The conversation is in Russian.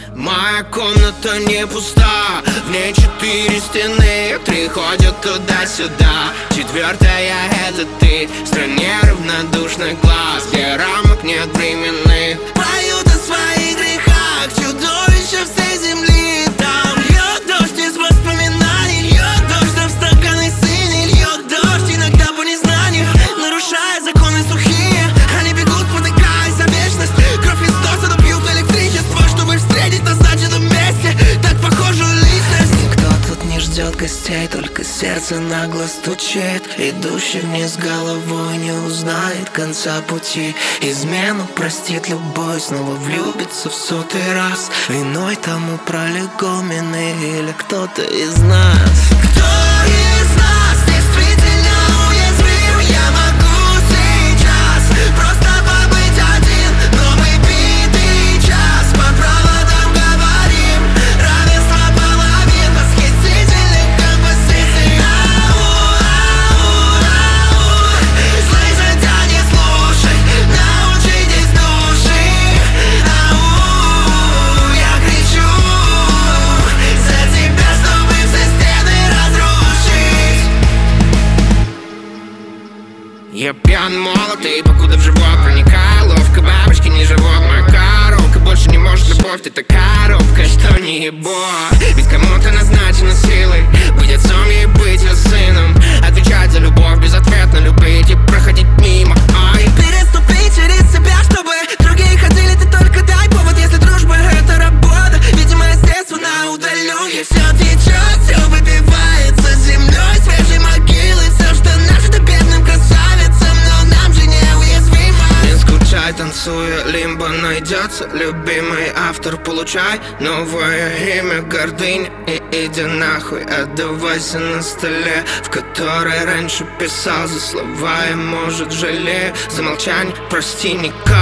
Моя комната не пуста, в ней 4 стены, 3 ходят туда-сюда, 4-я это ты. В стране равнодушных глаз, где рамок нет временных, поют о своих грехах чудовища всей земли. Там льет дождь из воспоминаний, льет дождь, там стаканы синий, льет дождь иногда по незнанию, нарушая законы сухие. Они бегут, спотыкаясь о вечность, кровь из доса допьют электричество, чтобы встретить назначенном месте так похожую личность. Никто тут не ждет гостей, только сердце нагло стучит. Идущий вниз головой не узнает конца пути. Измену простит любой, снова влюбится в 100-й раз. Виной тому пролегомены или кто-то из нас. Кто из нас действительно уязвим? Я могу сейчас просто побыть один, но мы битый час по проводам говорим. Равенство половин, восхитительных композиций. Слышать, а не слушай, научитесь души. Я кричу за тебя, чтобы все стены разрушить. Я пьян, молод, и покуда в живот проникаю, ловко бабочки не живот. Моя коробка больше не может любовь, ты такая робкая, что не ебо. Ведь кому-то назначена силой быть отцом и быть ее сыном, отвечать за любовь безответно, любить и проходить мимо. Ай, переступить через себя, чтобы другие ходили, ты только дай повод. Если дружба это работа, видимо, естественно удалю. И все течет, все выпивается землей, свежей могилы. Все, что наше, бедным красавицам, но нам же неуязвимо. Не скучай, танцуя, лимбо найдется любимый автор, получай новое имя, гордыня. И иди нахуй, отдавайся на столе, в которой раньше писал за слова, и может жалею за молчание, прости никак.